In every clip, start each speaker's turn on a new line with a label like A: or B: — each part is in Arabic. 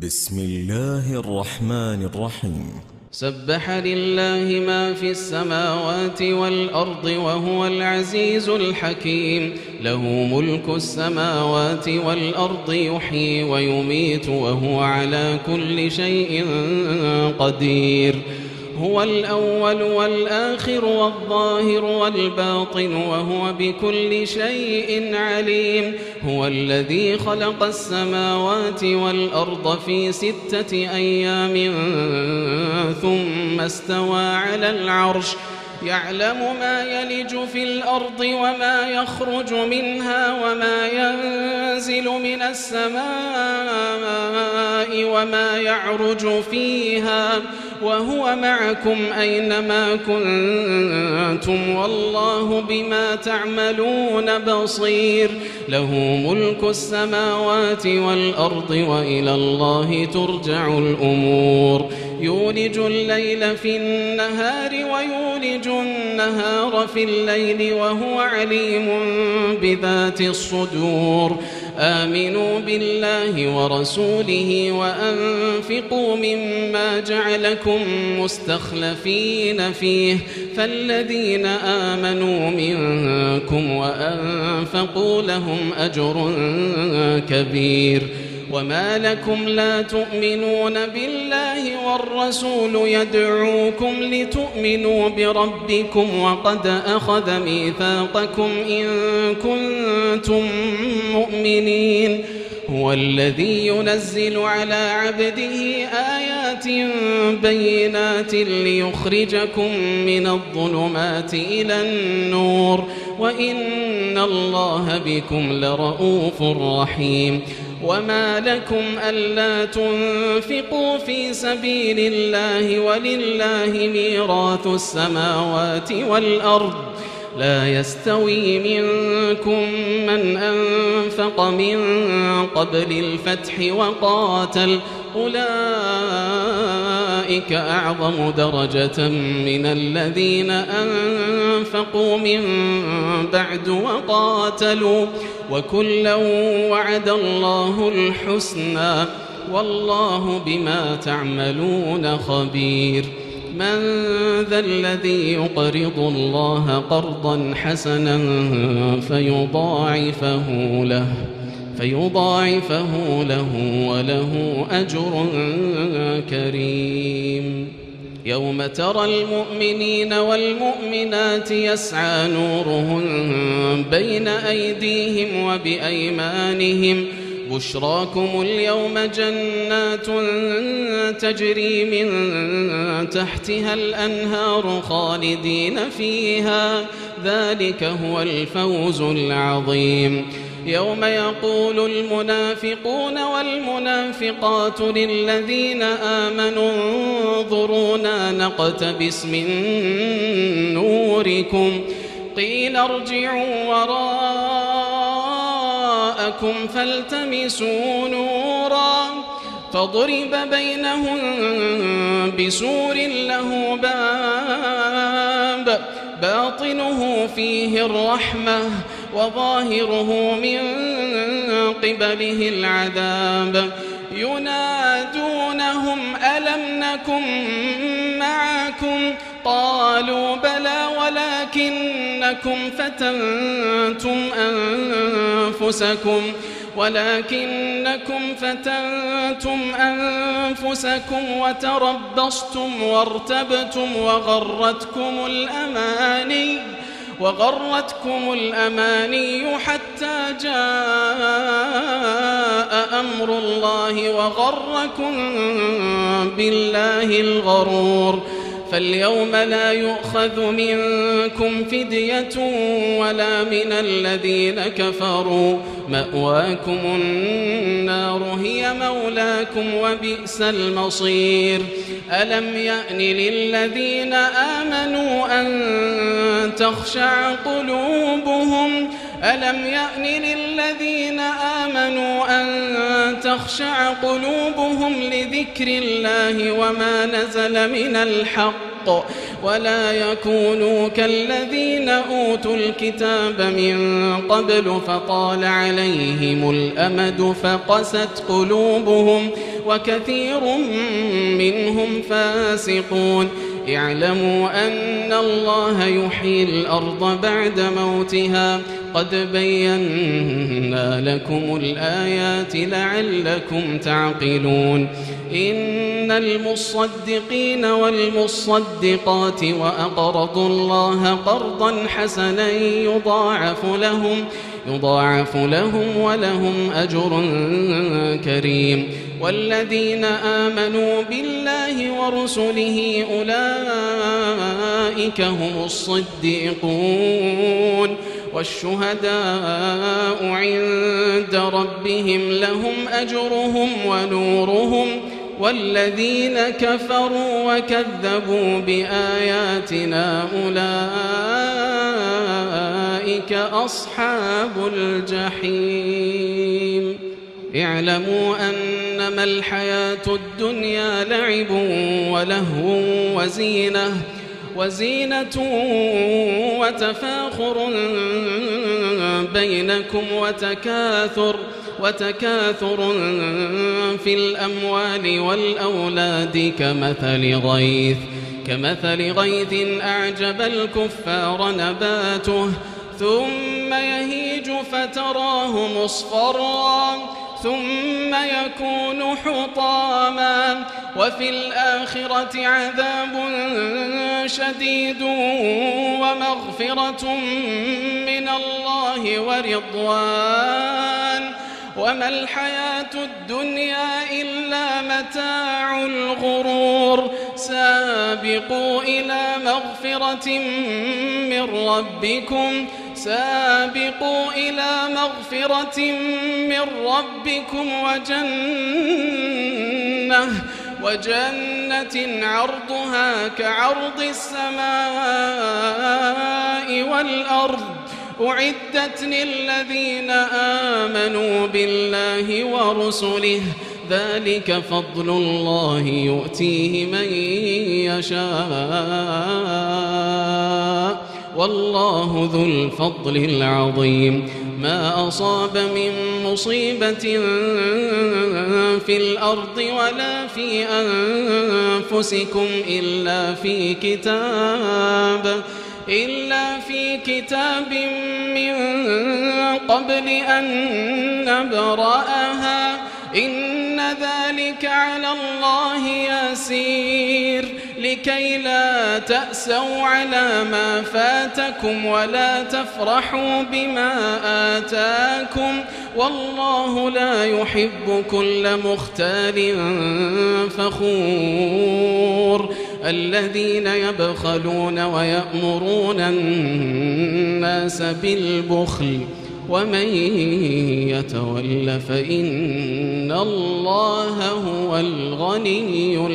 A: بسم الله الرحمن الرحيم.
B: سبح لله ما في السماوات والأرض وهو العزيز الحكيم. له ملك السماوات والأرض يحيي ويميت وهو على كل شيء قدير. هو الأول والآخر والظاهر والباطن وهو بكل شيء عليم. هو الذي خلق السماوات والأرض في 6 أيام ثم استوى على العرش. يعلم ما يلج في الأرض وما يخرج منها وما ينزل من السماء وما يعرج فيها وهو معكم أينما كنتم والله بما تعملون بصير. له ملك السماوات والأرض وإلى الله ترجع الأمور. يولج الليل في النهار ويولج النهار في الليل وهو عليم بذات الصدور. آمنوا بالله ورسوله وأنفقوا مما جعلكم مستخلفين فيه فالذين آمنوا منكم وأنفقوا لهم أجر كبير. وما لكم لا تؤمنون بالله والرسول يدعوكم لتؤمنوا بربكم وقد أخذ ميثاقكم إن كنتم مؤمنين. هو الذي ينزل على عبده آيات بينات ليخرجكم من الظلمات إلى النور وإن الله بكم لرؤوف رحيم. وما لكم ألا تنفقوا في سبيل الله ولله ميراث السماوات والأرض. لا يستوي منكم من أنفق من قبل الفتح وقاتل أولئك أعظم درجة من الذين أنفقوا من بعد وقاتلوا وكلا وعد الله الحسنى والله بما تعملون خبير. من ذا الذي يقرض الله قرضا حسنا فيضاعفه له وله أجر كريم. يوم ترى المؤمنين والمؤمنات يسعى نورهم بين أيديهم وبأيمانهم بشراكم اليوم جنات تجري من تحتها الأنهار خالدين فيها ذلك هو الفوز العظيم. يوم يقول المنافقون والمنافقات للذين آمنوا انظرونا نقتبس من نوركم قيل ارجعوا وراءكم فالتمسوا نورا فضرب بينهم بسور له باب باطنه فيه الرحمة وظاهره من قبله العذاب. ينادونهم ألم نكن معكم قالوا بلى ولكنكم فتنتم أنفسكم وتربصتم وارتبتم وغرتكم الأماني حتى جاء أمر الله وغركم بالله الغرور. فاليوم لا يؤخذ منكم فدية ولا من الذين كفروا مأواكم النار هي مولاكم وبئس المصير. ألم يأن للذين آمنوا أن تخشع قلوبهم لذكر الله وما نزل من الحق ولا يكونوا كالذين أوتوا الكتاب من قبل فطال عليهم الأمد فقست قلوبهم وكثير منهم فاسقون اعلموا أن الله يحيي الأرض بعد موتها قد بينا لكم الآيات لعلكم تعقلون إن المصدقين والمصدقات وأقرضوا الله قرضا حسنا يضاعف لهم ولهم أجر كريم والذين آمنوا بالله ورسله أولئك هم الصديقون والشهداء عند ربهم لهم أجرهم ونورهم والذين كفروا وكذبوا بآياتنا أولئك أصحاب الجحيم اعلموا أنما الحياة الدنيا لعب ولهو وزينة وتفاخر بينكم وتكاثر في الأموال والأولاد كمثل غيث أعجب الكفار نباته ثم يهيج فتراه مصفرا ثم يكون حطاما وفي الآخرة عذاب شديد ومغفرة من الله ورضوان وما الحياة الدنيا إلا متاع الغرور سابقوا إلى مغفرة من ربكم وجنة عرضها كعرض السماء والأرض أعدت للذين آمنوا بالله ورسله ذلك فضل الله يؤتيه من يشاء والله ذو الفضل العظيم ما أصاب من مصيبة في الأرض ولا في أنفسكم إلا في كتاب من قبل أن نبرأها إن ذلك على الله يسير لكي لا تأسوا على ما فاتكم ولا تفرحوا بما آتاكم والله لا يحب كل مختال فخور الذين يبخلون ويأمرون الناس بالبخل ومن يتول فإن الله هو الغني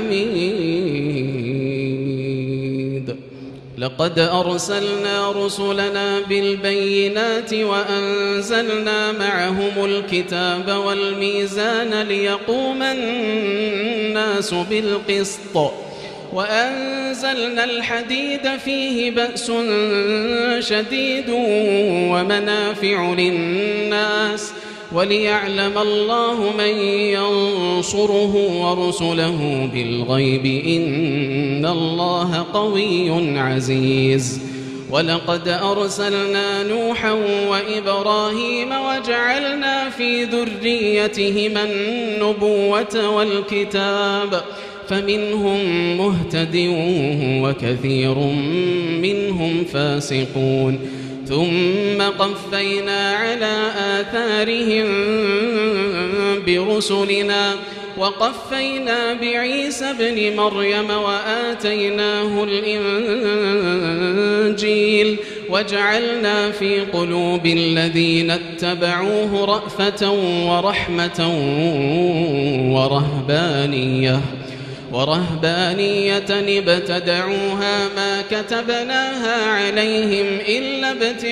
B: الحميد لقد أرسلنا رسلنا بالبينات وأنزلنا معهم الكتاب والميزان ليقوم الناس بالقسط وأنزلنا الحديد فيه بأس شديد ومنافع للناس وليعلم الله من ينصره ورسله بالغيب إن الله قوي عزيز ولقد أرسلنا نوحا وإبراهيم وجعلنا في ذريتهما النبوة والكتاب فمنهم مهتد وكثير منهم فاسقون ثم قفينا على آثارهم برسلنا وقفينا بعيسى ابن مريم وآتيناه الإنجيل وجعلنا في قلوب الذين اتبعوه رأفة ورحمة ورهبانية ابتدعوها ما كتبناها عليهم إلا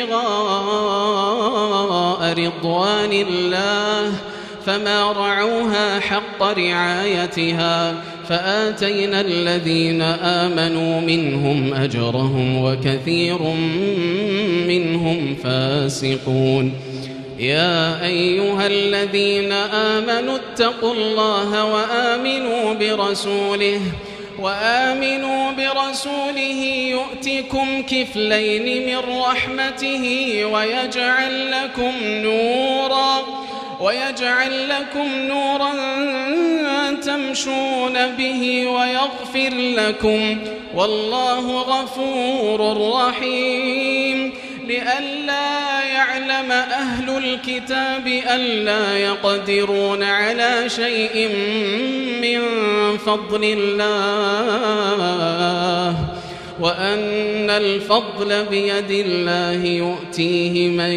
B: ابتغاء رضوان الله فما رعوها حق رعايتها فآتينا الذين آمنوا منهم أجرهم وكثير منهم فاسقون يا أيها الذين آمنوا اتقوا الله وآمنوا برسوله يؤتكم كفلين من رحمته ويجعل لكم نورا تمشون به ويغفر لكم والله غفور رحيم. لئلا يعلم أهل الكتاب ألا يقدرون على شيء من فضل الله وأن الفضل بيد الله يؤتيه من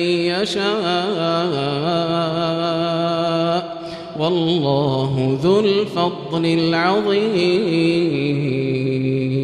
B: يشاء والله ذو الفضل العظيم.